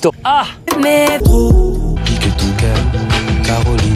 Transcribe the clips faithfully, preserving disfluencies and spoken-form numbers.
Histo. Ah Mais trop pique ton cœur, Caroline.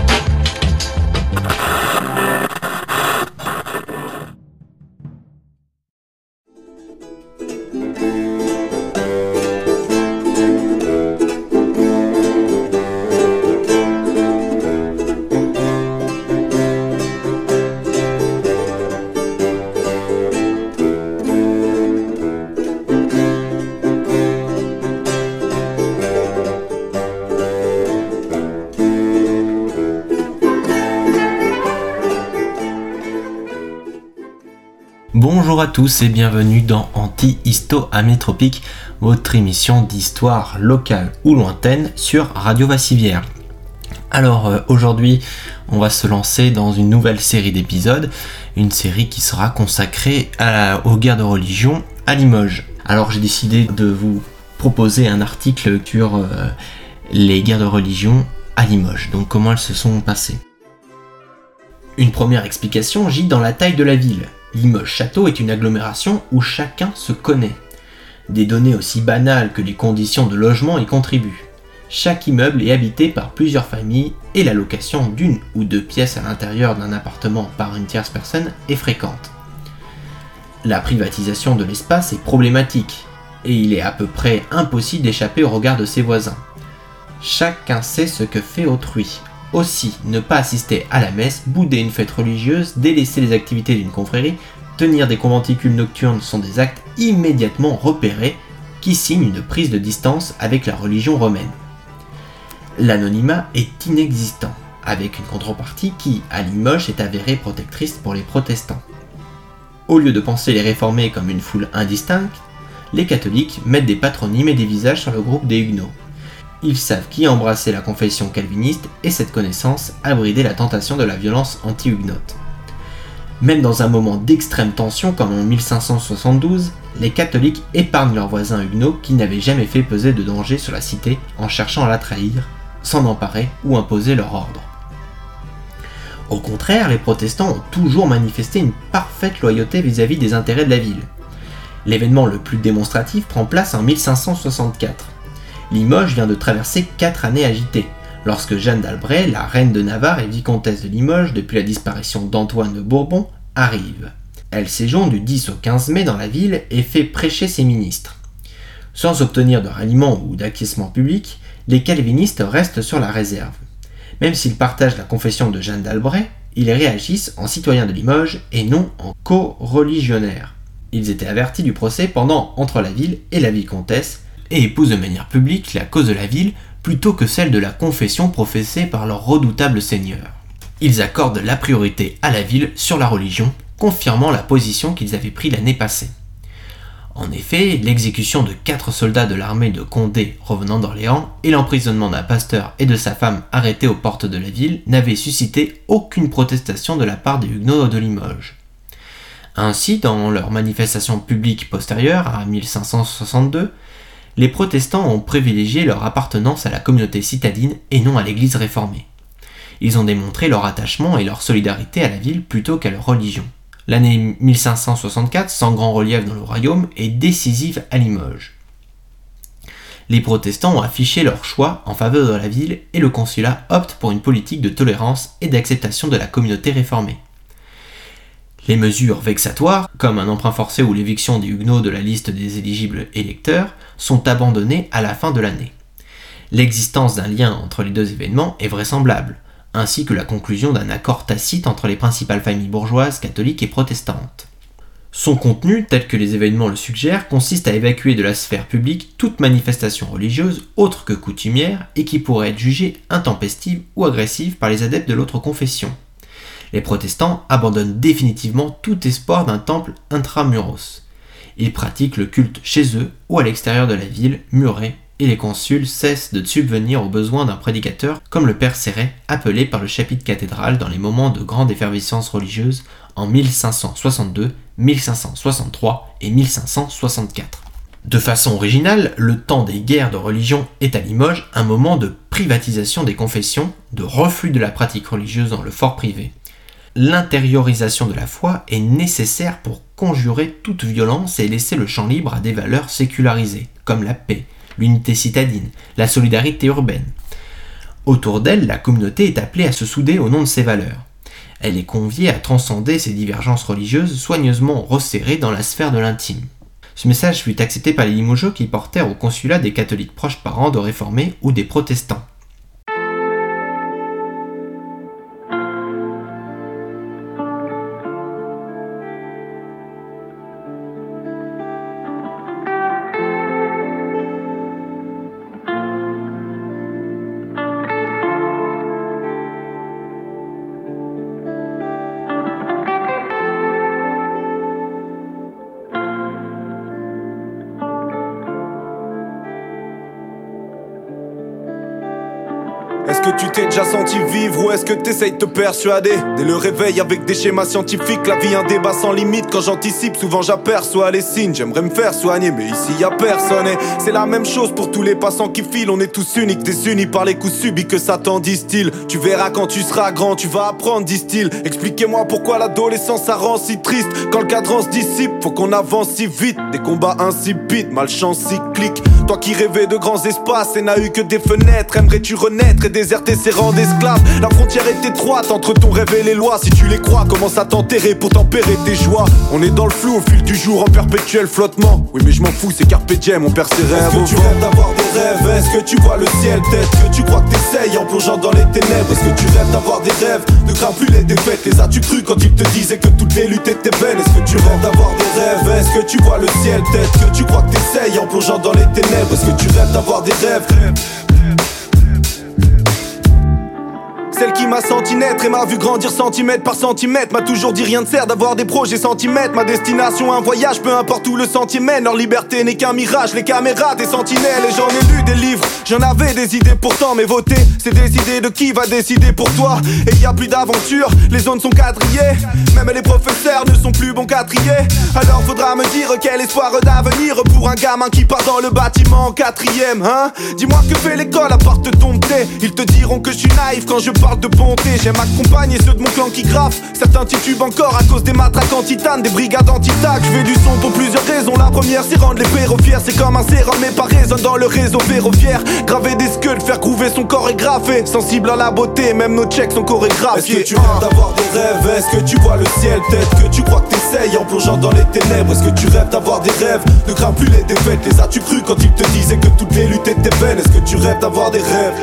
Bonjour à tous et bienvenue dans Anti-Histo Amétropique, votre émission d'histoire locale ou lointaine sur Radio Vassivière. Alors euh, aujourd'hui, on va se lancer dans une nouvelle série d'épisodes, une série qui sera consacrée à la, aux guerres de religion à Limoges. Alors j'ai décidé de vous proposer un article sur euh, les guerres de religion à Limoges, donc comment elles se sont passées. Une première explication gît dans la taille de la ville. Limoges-Château est une agglomération où chacun se connaît. Des données aussi banales que les conditions de logement y contribuent. Chaque immeuble est habité par plusieurs familles et la location d'une ou deux pièces à l'intérieur d'un appartement par une tierce personne est fréquente. La privatisation de l'espace est problématique et il est à peu près impossible d'échapper au regard de ses voisins. Chacun sait ce que fait autrui. Aussi, ne pas assister à la messe, bouder une fête religieuse, délaisser les activités d'une confrérie, tenir des conventicules nocturnes sont des actes immédiatement repérés qui signent une prise de distance avec la religion romaine. L'anonymat est inexistant, avec une contrepartie qui, à Limoges, est avérée protectrice pour les protestants. Au lieu de penser les réformés comme une foule indistincte, les catholiques mettent des patronymes et des visages sur le groupe des Huguenots. Ils savent qui a embrassé la confession calviniste et cette connaissance a bridé la tentation de la violence anti-huguenote. Même dans un moment d'extrême tension comme en mille cinq cent soixante-douze, les catholiques épargnent leurs voisins huguenots qui n'avaient jamais fait peser de danger sur la cité en cherchant à la trahir, s'en emparer ou imposer leur ordre. Au contraire, les protestants ont toujours manifesté une parfaite loyauté vis-à-vis des intérêts de la ville. L'événement le plus démonstratif prend place en mille cinq cent soixante-quatre. Limoges vient de traverser quatre années agitées, lorsque Jeanne d'Albret, la reine de Navarre et vicomtesse de Limoges depuis la disparition d'Antoine de Bourbon, arrive. Elle séjourne du dix au quinze mai dans la ville et fait prêcher ses ministres. Sans obtenir de ralliement ou d'acquiescement public, les calvinistes restent sur la réserve. Même s'ils partagent la confession de Jeanne d'Albret, ils réagissent en citoyens de Limoges et non en co-religionnaires. Ils étaient avertis du procès pendant entre la ville et la vicomtesse, et épousent de manière publique la cause de la ville plutôt que celle de la confession professée par leur redoutable seigneur. Ils accordent la priorité à la ville sur la religion, confirmant la position qu'ils avaient prise l'année passée. En effet, l'exécution de quatre soldats de l'armée de Condé revenant d'Orléans et l'emprisonnement d'un pasteur et de sa femme arrêtés aux portes de la ville n'avaient suscité aucune protestation de la part des Huguenots de Limoges. Ainsi, dans leur manifestation publique postérieure à mille cinq cent soixante-deux, les protestants ont privilégié leur appartenance à la communauté citadine et non à l'église réformée. Ils ont démontré leur attachement et leur solidarité à la ville plutôt qu'à leur religion. L'année mille cinq cent soixante-quatre, sans grand relief dans le royaume, est décisive à Limoges. Les protestants ont affiché leur choix en faveur de la ville et le consulat opte pour une politique de tolérance et d'acceptation de la communauté réformée. Les mesures vexatoires, comme un emprunt forcé ou l'éviction des Huguenots de la liste des éligibles électeurs, sont abandonnées à la fin de l'année. L'existence d'un lien entre les deux événements est vraisemblable, ainsi que la conclusion d'un accord tacite entre les principales familles bourgeoises, catholiques et protestantes. Son contenu, tel que les événements le suggèrent, consiste à évacuer de la sphère publique toute manifestation religieuse autre que coutumière et qui pourrait être jugée intempestive ou agressive par les adeptes de l'autre confession. Les protestants abandonnent définitivement tout espoir d'un temple intramuros. Ils pratiquent le culte chez eux ou à l'extérieur de la ville, murée, et les consuls cessent de subvenir aux besoins d'un prédicateur comme le père Céret, appelé par le chapitre cathédral dans les moments de grande effervescence religieuse en mille cinq cent soixante-deux, mille cinq cent soixante-trois et mille cinq cent soixante-quatre. De façon originale, le temps des guerres de religion est à Limoges un moment de privatisation des confessions, de reflux de la pratique religieuse dans le fort privé. L'intériorisation de la foi est nécessaire pour conjurer toute violence et laisser le champ libre à des valeurs sécularisées, comme la paix, l'unité citadine, la solidarité urbaine. Autour d'elle, la communauté est appelée à se souder au nom de ses valeurs. Elle est conviée à transcender ses divergences religieuses soigneusement resserrées dans la sphère de l'intime. Ce message fut accepté par les Limogeaux qui portèrent au consulat des catholiques proches parents de réformés ou des protestants. Est-ce que tu t'es déjà senti vivre ou est-ce que t'essayes de te persuader? Dès le réveil avec des schémas scientifiques, la vie un débat sans limite. Quand j'anticipe, souvent j'aperçois les signes. J'aimerais me faire soigner mais ici y a personne. Et c'est la même chose pour tous les passants qui filent. On est tous uniques, désunis par les coups subis que Satan distille. Tu verras quand tu seras grand, tu vas apprendre, disent-ils. Expliquez-moi pourquoi l'adolescence ça rend si triste. Quand le cadran se dissipe, faut qu'on avance si vite. Des combats insipides, malchance cyclique. Toi qui rêvais de grands espaces et n'a eu que des fenêtres, aimerais-tu renaître et déserter ces rangs d'esclaves? La frontière est étroite entre ton rêve et les lois. Si tu les crois, commence à t'enterrer pour tempérer tes joies. On est dans le flou au fil du jour en perpétuel flottement. Oui mais je m'en fous, c'est carpe diem, on perd ses rêves. Est-ce que tu rêves d'avoir des rêves? Est-ce que tu vois le ciel? Peut-être que tu crois que t'essayes en plongeant dans les ténèbres. Est-ce que tu rêves d'avoir des rêves? Ne crains plus les défaites, les as-tu cru quand ils te disaient que toutes les luttes étaient vaines? Est-ce que tu rêves d'avoir des rêves? Est-ce que tu vois le ciel? Peut-être que tu crois que t'essayes en plongeant dans les ténèbres. Est-ce que tu rêves d'avoir des rêves? Celle qui m'a senti naître et m'a vu grandir centimètre par centimètre m'a toujours dit rien ne sert d'avoir des projets centimètres. Ma destination un voyage, peu importe où le sentier mène. Leur liberté n'est qu'un mirage, les caméras des sentinelles. Et j'en ai lu des livres, j'en avais des idées pourtant. Mais voter, c'est décider de qui va décider pour toi. Et y a plus d'aventure, les zones sont quadrillées. Même les professeurs ne sont plus bons qu'à trier. Alors faudra me dire quel espoir d'avenir pour un gamin qui part dans le bâtiment en quatrième, hein? Dis-moi que fait l'école à part te dompter. Ils te diront que je suis naïf quand je parle de bonté. J'aime accompagner ceux de mon clan qui graffent. Certains titubent encore à cause des matraques en titane, des brigades anti-tac. Je fais du son pour plusieurs raisons. La première c'est rendre les péros fiers. C'est comme un sérum mais pas résonne dans le réseau ferroviaire. Graver des skulls, faire couver son corps est graffé. Sensible à la beauté, même nos checks sont chorégraphiés. Est-ce que tu rêves d'avoir des rêves? Est-ce que tu vois le ciel? Peut-être que tu crois que t'essayes en plongeant dans les ténèbres. Est-ce que tu rêves d'avoir des rêves? Ne crains plus les défaites, les as-tu cru quand ils te disaient que toutes les luttes étaient vaines? Est-ce que tu rêves d'avoir des rêves?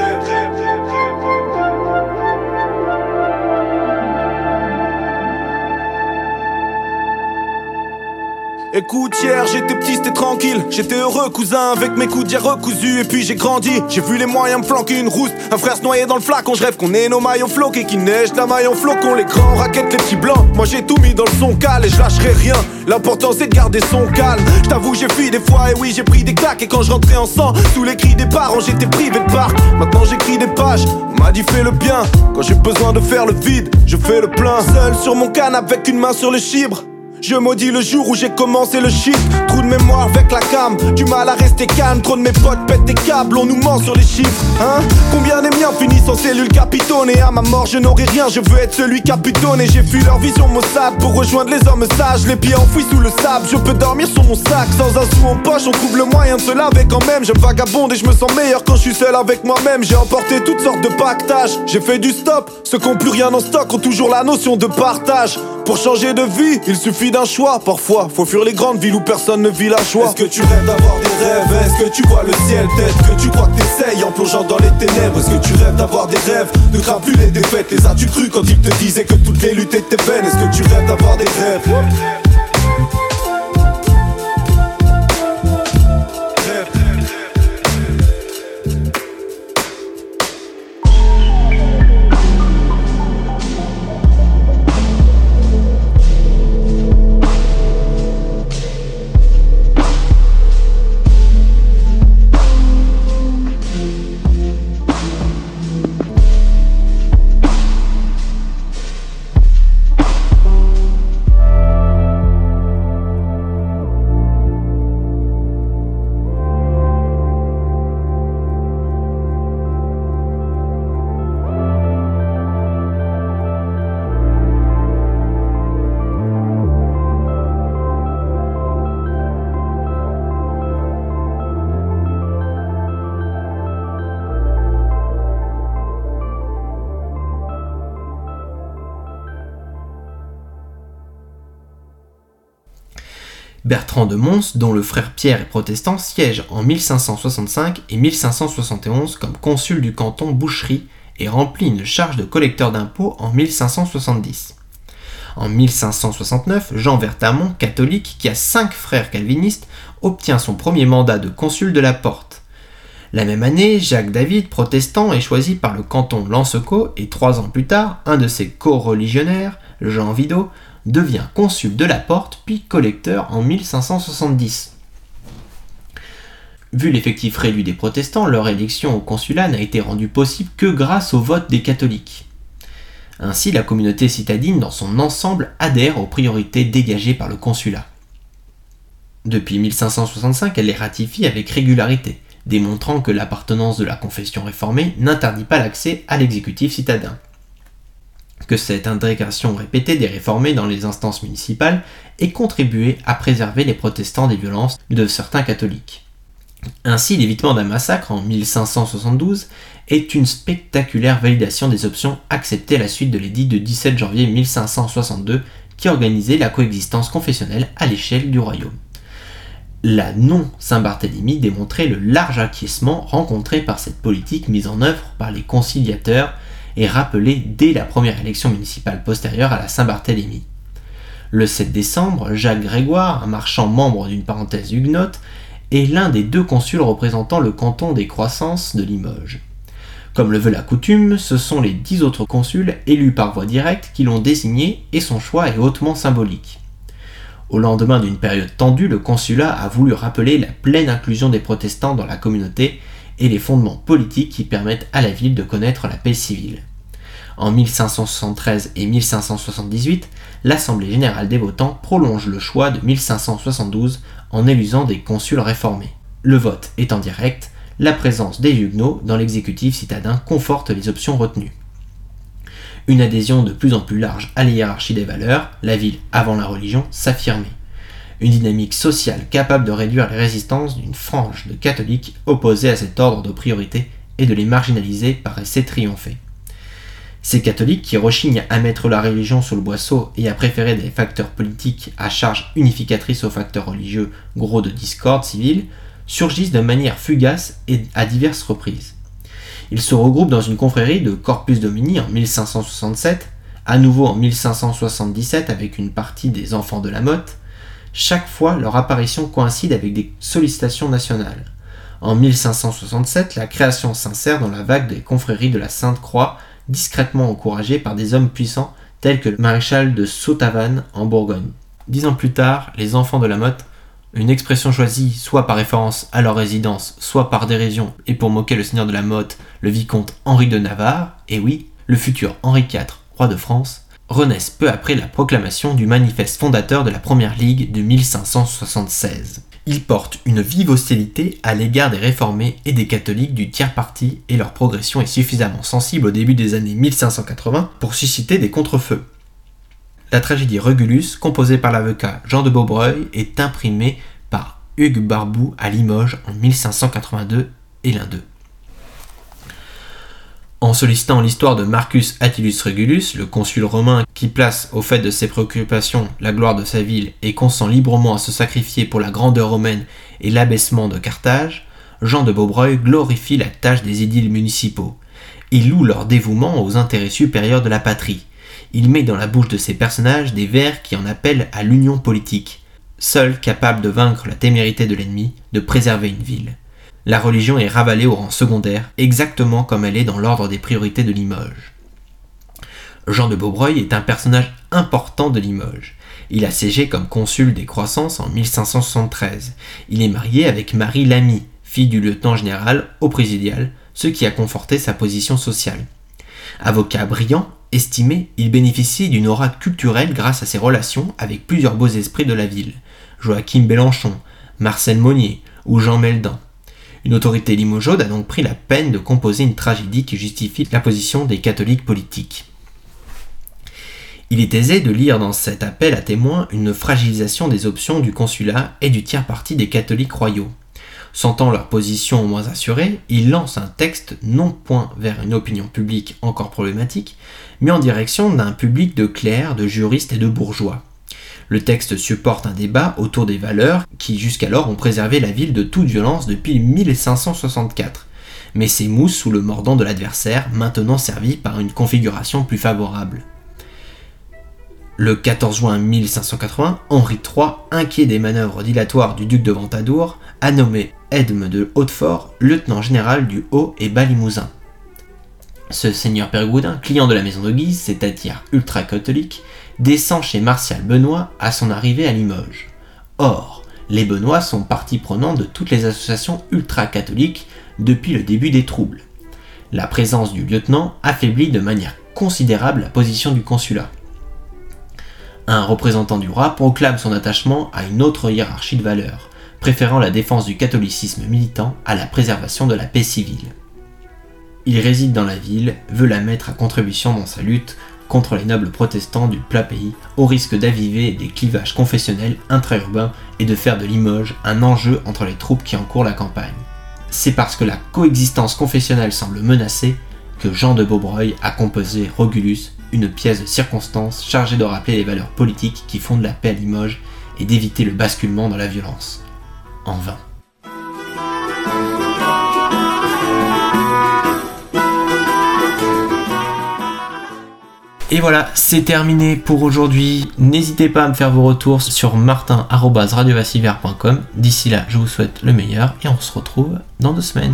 Écoute, hier j'étais petit, c'était tranquille. J'étais heureux cousin avec mes coudes d'hier recousus. Et puis j'ai grandi, j'ai vu les moyens me flanquer une rouste. Un frère se noyer dans le flacon, je rêve qu'on ait nos maillons floqués. Qui neige la maille en flocon, les grands raquettes, les petits blancs. Moi j'ai tout mis dans le son cal et je lâcherai rien. L'important c'est de garder son calme. Je t'avoue j'ai fui des fois et oui j'ai pris des claques. Et quand je rentrais en sang, sous les cris des parents j'étais privé de parc. Maintenant j'écris des pages, on m'a dit fais le bien. Quand j'ai besoin de faire le vide, je fais le plein. Seul sur mon canapé avec une main sur le chibre. Je maudis le jour où j'ai commencé le shit. Trou de mémoire avec la cam, du mal à rester calme. Trop de mes potes pètent des câbles, on nous ment sur les chiffres, hein. Combien des miens finissent en cellule capitone? Et à ma mort je n'aurai rien, je veux être celui qui a butonné. J'ai fui leur vision maussade pour rejoindre les hommes sages. Les pieds enfouis sous le sable, je peux dormir sur mon sac. Sans un sou en poche, on trouve le moyen de se laver quand même. Je vagabonde et je me sens meilleur quand je suis seul avec moi-même. J'ai emporté toutes sortes de pactages, j'ai fait du stop. Ceux qui ont plus rien en stock ont toujours la notion de partage. Pour changer de vie, il suffit d'un choix. Parfois, faut fuir les grandes villes où personne ne vit la joie. Est-ce que tu rêves d'avoir des rêves? Est-ce que tu vois le ciel? Peut-être que tu crois que t'essayes en plongeant dans les ténèbres. Est-ce que tu rêves d'avoir des rêves? Ne crains plus les défaites, les as-tu cru quand ils te disaient que toutes les luttes étaient vaines? Est-ce que tu rêves d'avoir des rêves? Bertrand de Mons, dont le frère Pierre est protestant, siège en mille cinq cent soixante-cinq et mille cinq cent soixante et onze comme consul du canton Boucherie et remplit une charge de collecteur d'impôts en mille cinq cent soixante-dix. En mille cinq cent soixante-neuf, Jean Vertamont, catholique, qui a cinq frères calvinistes, obtient son premier mandat de consul de la Porte. La même année, Jacques David, protestant, est choisi par le canton Lanceco et trois ans plus tard, un de ses co-religionnaires, Jean Vidot, devient consul de la Porte puis collecteur en mille cinq cent soixante-dix. Vu l'effectif réduit des protestants, leur élection au consulat n'a été rendue possible que grâce au vote des catholiques. Ainsi, la communauté citadine dans son ensemble adhère aux priorités dégagées par le consulat. Depuis mille cinq cent soixante-cinq, elle les ratifie avec régularité, démontrant que l'appartenance de la confession réformée n'interdit pas l'accès à l'exécutif citadin. Que cette intégration répétée des réformés dans les instances municipales ait contribué à préserver les protestants des violences de certains catholiques. Ainsi, l'évitement d'un massacre en mille cinq cent soixante-douze est une spectaculaire validation des options acceptées à la suite de l'édit de dix-sept janvier mille cinq cent soixante-deux qui organisait la coexistence confessionnelle à l'échelle du royaume. La non-Saint-Barthélemy démontrait le large acquiescement rencontré par cette politique mise en œuvre par les conciliateurs et rappelée dès la première élection municipale postérieure à la Saint-Barthélemy. Le sept décembre, Jacques Grégoire, un marchand membre d'une parenthèse huguenote, est l'un des deux consuls représentant le canton des Croissances de Limoges. Comme le veut la coutume, ce sont les dix autres consuls élus par voie directe qui l'ont désigné et son choix est hautement symbolique. Au lendemain d'une période tendue, le consulat a voulu rappeler la pleine inclusion des protestants dans la communauté et les fondements politiques qui permettent à la ville de connaître la paix civile. En mille cinq cent soixante-treize et mille cinq cent soixante-dix-huit, l'Assemblée générale des votants prolonge le choix de mille cinq cent soixante-douze en élisant des consuls réformés. Le vote étant direct, la présence des huguenots dans l'exécutif citadin conforte les options retenues. Une adhésion de plus en plus large à la hiérarchie des valeurs, la ville avant la religion, s'affirmait. Une dynamique sociale capable de réduire les résistances d'une frange de catholiques opposés à cet ordre de priorité et de les marginaliser paraissait triompher. Ces catholiques qui rechignent à mettre la religion sous le boisseau et à préférer des facteurs politiques à charge unificatrice aux facteurs religieux, gros de discorde civile, surgissent de manière fugace et à diverses reprises. Ils se regroupent dans une confrérie de Corpus Domini en mille cinq cent soixante-sept, à nouveau en mille cinq cent soixante-dix-sept avec une partie des enfants de la Motte. Chaque fois, leur apparition coïncide avec des sollicitations nationales. En mille cinq cent soixante-sept, la création s'insère dans la vague des confréries de la Sainte-Croix, discrètement encouragée par des hommes puissants tels que le maréchal de Sautavannes en Bourgogne. Dix ans plus tard, les enfants de la Motte, une expression choisie soit par référence à leur résidence, soit par dérision et pour moquer le seigneur de la Motte, le vicomte Henri de Navarre, et oui, le futur Henri quatre, roi de France, renaissent peu après la proclamation du manifeste fondateur de la Première Ligue de mille cinq cent soixante-seize. Ils portent une vive hostilité à l'égard des réformés et des catholiques du tiers-parti et leur progression est suffisamment sensible au début des années mille cinq cent quatre-vingts pour susciter des contrefeux. La tragédie Régulus, composée par l'avocat Jean de Beaubreuil, est imprimée par Hugues Barboux à Limoges en mille cinq cent quatre-vingt-deux et l'un d'eux. En sollicitant l'histoire de Marcus Atilius Régulus, le consul romain qui place au fait de ses préoccupations la gloire de sa ville et consent librement à se sacrifier pour la grandeur romaine et l'abaissement de Carthage, Jean de Beaubreuil glorifie la tâche des édiles municipaux. Il loue leur dévouement aux intérêts supérieurs de la patrie. Il met dans la bouche de ses personnages des vers qui en appellent à l'union politique, seul capable de vaincre la témérité de l'ennemi, de préserver une ville. La religion est ravalée au rang secondaire, exactement comme elle est dans l'ordre des priorités de Limoges. Jean de Beaubreuil est un personnage important de Limoges. Il a siégé comme consul des Croissances en mille cinq cent soixante-treize. Il est marié avec Marie Lamy, fille du lieutenant général au présidial, ce qui a conforté sa position sociale. Avocat brillant, estimé, il bénéficie d'une aura culturelle grâce à ses relations avec plusieurs beaux esprits de la ville, Joachim Bélenchon, Marcel Monnier ou Jean Meldan. Une autorité limougeaude a donc pris la peine de composer une tragédie qui justifie la position des catholiques politiques. Il est aisé de lire dans cet appel à témoins une fragilisation des options du consulat et du tiers-parti des catholiques royaux. Sentant leur position moins assurée, il lance un texte non point vers une opinion publique encore problématique, mais en direction d'un public de clercs, de juristes et de bourgeois. Le texte supporte un débat autour des valeurs qui jusqu'alors ont préservé la ville de toute violence depuis mille cinq cent soixante-quatre, mais s'émoussent sous le mordant de l'adversaire, maintenant servi par une configuration plus favorable. Le quatorze juin mille cinq cent quatre-vingts, Henri trois, inquiet des manœuvres dilatoires du duc de Ventadour, a nommé Edme de Hautefort lieutenant général du Haut et Bas Limousin. Ce seigneur périgordin, client de la maison de Guise, c'est-à-dire ultra-catholique, descend chez Martial Benoît à son arrivée à Limoges. Or, les Benoît sont partie prenante de toutes les associations ultra-catholiques depuis le début des troubles. La présence du lieutenant affaiblit de manière considérable la position du consulat. Un représentant du roi proclame son attachement à une autre hiérarchie de valeurs, préférant la défense du catholicisme militant à la préservation de la paix civile. Il réside dans la ville, veut la mettre à contribution dans sa lutte contre les nobles protestants du plat pays, au risque d'aviver des clivages confessionnels intra-urbains et de faire de Limoges un enjeu entre les troupes qui encourent la campagne. C'est parce que la coexistence confessionnelle semble menacée que Jean de Beaubreuil a composé Regulus, une pièce de circonstance chargée de rappeler les valeurs politiques qui fondent la paix à Limoges et d'éviter le basculement dans la violence. En vain. Et voilà, c'est terminé pour aujourd'hui. N'hésitez pas à me faire vos retours sur martin arobase radio vassivière point com. D'ici là, je vous souhaite le meilleur et on se retrouve dans deux semaines.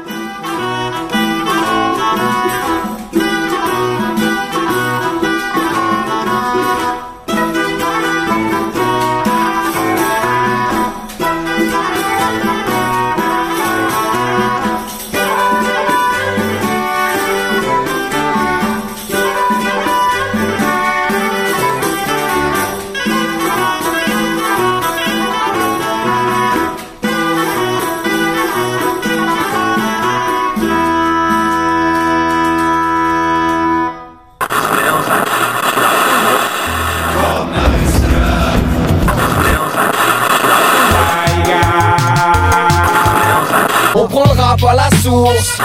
On prend le rap à la source.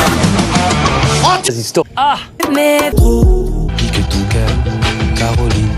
Ah, mais trop. Pique ton cœur, Caroline.